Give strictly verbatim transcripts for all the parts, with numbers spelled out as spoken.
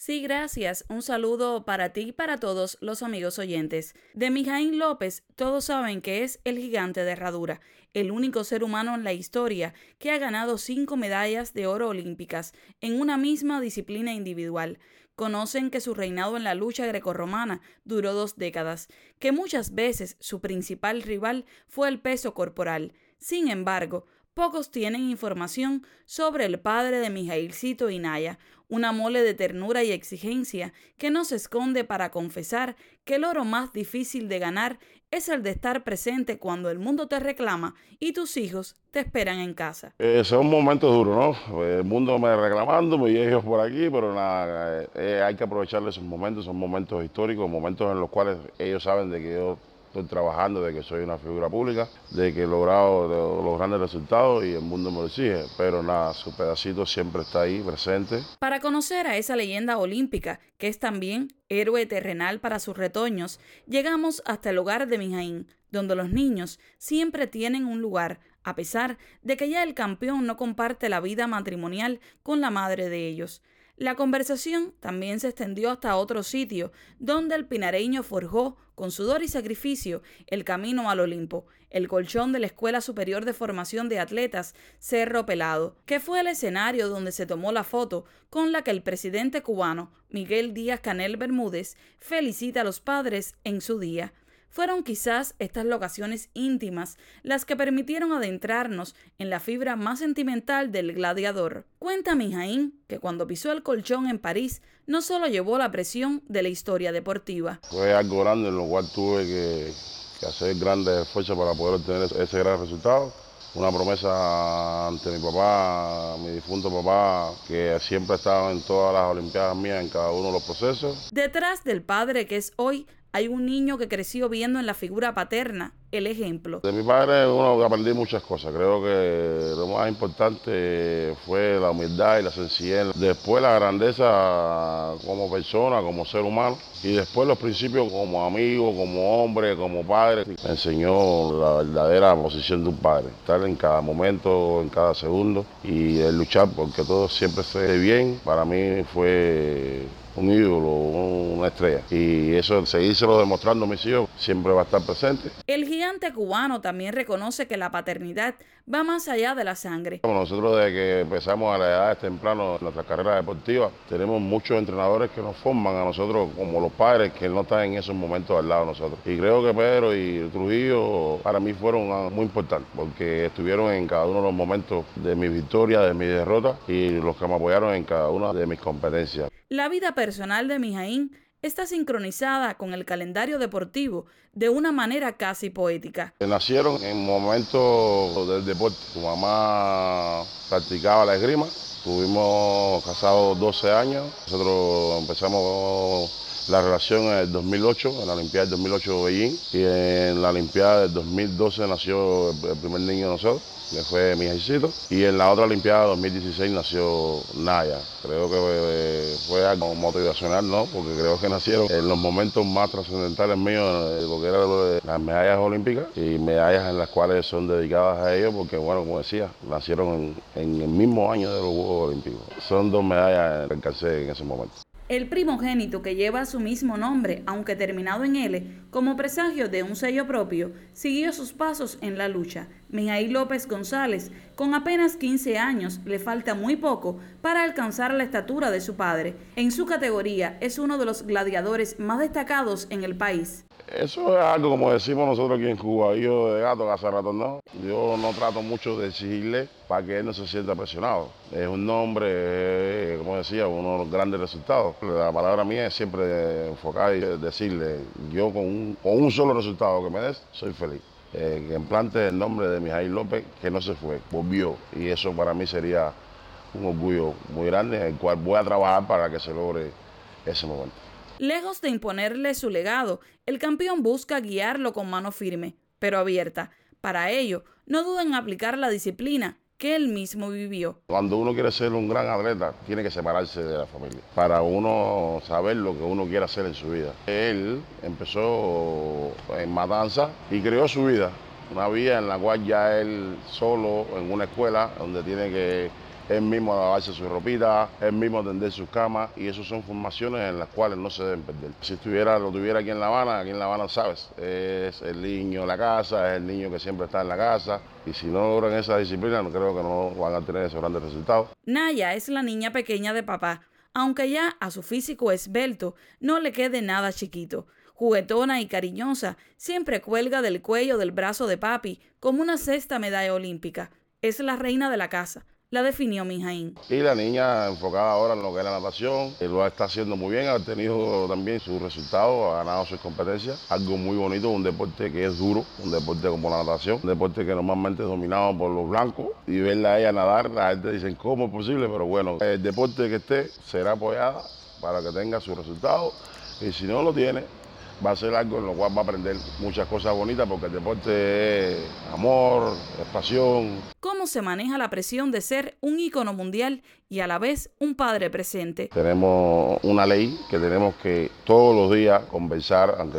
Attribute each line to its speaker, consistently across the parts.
Speaker 1: Sí, gracias. Un saludo para ti y para todos los amigos oyentes. De Mijaín López, todos saben que es el gigante de herradura, el único ser humano en la historia que ha ganado cinco medallas de oro olímpicas en una misma disciplina individual. Conocen que su reinado en la lucha grecorromana duró dos décadas, que muchas veces su principal rival fue el peso corporal. Sin embargo, pocos tienen información sobre el padre de Mijailcito Inaya, una mole de ternura y exigencia que no se esconde para confesar que el oro más difícil de ganar es el de estar presente cuando el mundo te reclama y tus hijos te esperan en casa.
Speaker 2: Eh, son momentos duros, ¿no? El mundo me reclamando, mis hijos por aquí, pero nada, eh, eh, hay que aprovechar esos momentos, son momentos históricos, momentos en los cuales ellos saben de que yo estoy trabajando, de que soy una figura pública, de que he logrado de, los grandes resultados y el mundo me lo exige, pero nada, su pedacito siempre está ahí presente.
Speaker 1: Para conocer a esa leyenda olímpica, que es también héroe terrenal para sus retoños, llegamos hasta el hogar de Mijaín, donde los niños siempre tienen un lugar, a pesar de que ya el campeón no comparte la vida matrimonial con la madre de ellos. La conversación también se extendió hasta otro sitio, donde el pinareño forjó, con sudor y sacrificio, el camino al Olimpo, el colchón de la Escuela Superior de Formación de Atletas Cerro Pelado, que fue el escenario donde se tomó la foto con la que el presidente cubano, Miguel Díaz-Canel Bermúdez, felicita a los padres en su día. Fueron quizás estas locaciones íntimas las que permitieron adentrarnos en la fibra más sentimental del gladiador. Cuenta Mijaín que cuando pisó el colchón en París no solo llevó la presión de la historia deportiva.
Speaker 2: Fue algo grande en lo cual tuve que, que hacer grandes esfuerzos para poder obtener ese, ese gran resultado. Una promesa ante mi papá, mi difunto papá, que siempre estaba en todas las olimpiadas mías, en cada uno de los procesos.
Speaker 1: Detrás del padre que es hoy, hay un niño que creció viendo en la figura paterna el ejemplo.
Speaker 2: De mi padre uno aprendí muchas cosas. Creo que lo más importante fue la humildad y la sencillez. Después la grandeza como persona, como ser humano. Y después los principios como amigo, como hombre, como padre. Me enseñó la verdadera posición de un padre. Estar en cada momento, en cada segundo. Y el luchar porque todo siempre esté bien. Para mí fue un ídolo, una estrella. Y eso, seguírselo demostrando a mis hijos, siempre va a estar presente.
Speaker 1: El gigante cubano también reconoce que la paternidad va más allá de la sangre.
Speaker 2: Nosotros desde que empezamos a la edad temprano en nuestra carrera deportiva, tenemos muchos entrenadores que nos forman a nosotros como los padres que no están en esos momentos al lado de nosotros. Y creo que Pedro y Trujillo para mí fueron muy importantes porque estuvieron en cada uno de los momentos de mi victoria, de mi derrota y los que me apoyaron en cada una de mis competencias.
Speaker 1: La vida personal de Mijaín está sincronizada con el calendario deportivo de una manera casi poética.
Speaker 2: Nacieron en momentos del deporte. Su mamá practicaba la esgrima. Estuvimos casados doce años. Nosotros empezamos la relación en el dos mil ocho, en la Olimpiada del dos mil ocho de Beijing. Y en la Olimpiada del dos mil doce nació el primer niño de nosotros, que fue mi hijito, y en la otra Olimpiada dos mil dieciséis nació Naya. Creo que fue algo motivacional, ¿no? Porque creo que nacieron en los momentos más trascendentales míos, lo que era lo de las medallas olímpicas y medallas en las cuales son dedicadas a ellos, porque bueno, como decía, nacieron en, en el mismo año de los Juegos Olímpicos. Son dos medallas que alcancé en ese momento.
Speaker 1: El primogénito, que lleva su mismo nombre, aunque terminado en L, como presagio de un sello propio, siguió sus pasos en la lucha. Mijaín López González, con apenas quince años, le falta muy poco para alcanzar la estatura de su padre. En su categoría, es uno de los gladiadores más destacados en el país.
Speaker 2: Eso es algo como decimos nosotros aquí en Cuba, yo de gato hace rato no. Yo no trato mucho de exigirle para que él no se sienta presionado. Es un nombre, como decía, uno de los grandes resultados. La palabra mía es siempre enfocar y decirle, yo con un, con un solo resultado que me des, soy feliz. Eh, que implante el nombre de Mijaín López, que no se fue, volvió. Y eso para mí sería un orgullo muy grande, el cual voy a trabajar para que se logre ese momento.
Speaker 1: Lejos de imponerle su legado, el campeón busca guiarlo con mano firme, pero abierta. Para ello, no duda en aplicar la disciplina que él mismo vivió.
Speaker 2: Cuando uno quiere ser un gran atleta, tiene que separarse de la familia, para uno saber lo que uno quiere hacer en su vida. Él empezó en Matanza y creó su vida, una vida en la cual ya él solo, en una escuela, donde tiene que él mismo lavarse su ropita, él mismo tender sus camas, y eso son formaciones en las cuales no se deben perder. Si estuviera, lo tuviera aquí en La Habana, aquí en La Habana, sabes, es el niño de la casa, es el niño que siempre está en la casa, y si no logran esa disciplina, no creo que no van a tener esos grandes resultados.
Speaker 1: Naya es la niña pequeña de papá. Aunque ya a su físico esbelto no le quede nada chiquito. Juguetona y cariñosa, siempre cuelga del cuello del brazo de papi como una sexta medalla olímpica. Es la reina de la casa, la definió Mijaín.
Speaker 2: Y la niña enfocada ahora en lo que es la natación, lo está haciendo muy bien, ha tenido también sus resultados, ha ganado sus competencias. Algo muy bonito, un deporte que es duro, un deporte como la natación, un deporte que normalmente es dominado por los blancos. Y verla a ella nadar, la gente dice, ¿cómo es posible? Pero bueno, el deporte que esté será apoyada para que tenga sus resultados, y si no lo tiene, va a ser algo en lo cual va a aprender muchas cosas bonitas, porque el deporte es amor, es pasión.
Speaker 1: ¿Cómo se maneja la presión de ser un ícono mundial y a la vez un padre presente?
Speaker 2: Tenemos una ley que tenemos que todos los días conversar, aunque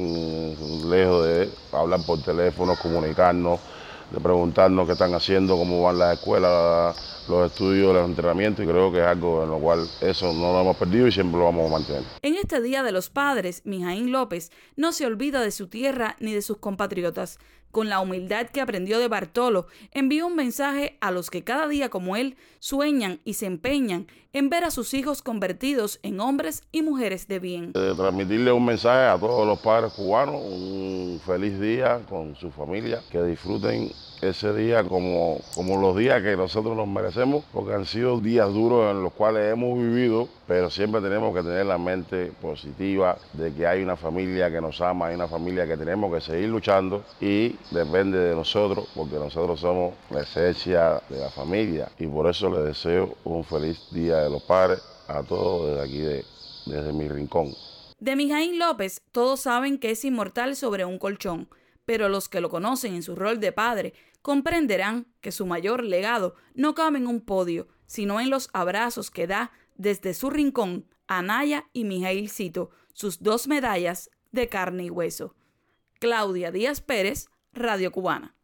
Speaker 2: estén lejos de hablar por teléfono, comunicarnos, de preguntarnos qué están haciendo, cómo van las escuelas, los estudios, los entrenamientos, y creo que es algo en lo cual eso no lo hemos perdido y siempre lo vamos a mantener.
Speaker 1: En este Día de los Padres, Mijaín López no se olvida de su tierra ni de sus compatriotas. Con la humildad que aprendió de Bartolo, envió un mensaje a los que cada día como él sueñan y se empeñan en ver a sus hijos convertidos en hombres y mujeres de bien.
Speaker 2: De transmitirle un mensaje a todos los padres cubanos, un feliz día con su familia, que disfruten ese día como, como los días que nosotros nos merecemos, porque han sido días duros en los cuales hemos vivido, pero siempre tenemos que tener la mente positiva de que hay una familia que nos ama, hay una familia que tenemos que seguir luchando, y depende de nosotros, porque nosotros somos la esencia de la familia, y por eso les deseo un feliz Día de los Padres a todos desde aquí, de, desde mi rincón.
Speaker 1: De Mijaín López todos saben que es inmortal sobre un colchón, pero los que lo conocen en su rol de padre comprenderán que su mayor legado no cabe en un podio, sino en los abrazos que da desde su rincón a Naya y Mijailcito, sus dos medallas de carne y hueso. Claudia Díaz Pérez, Radio Cubana.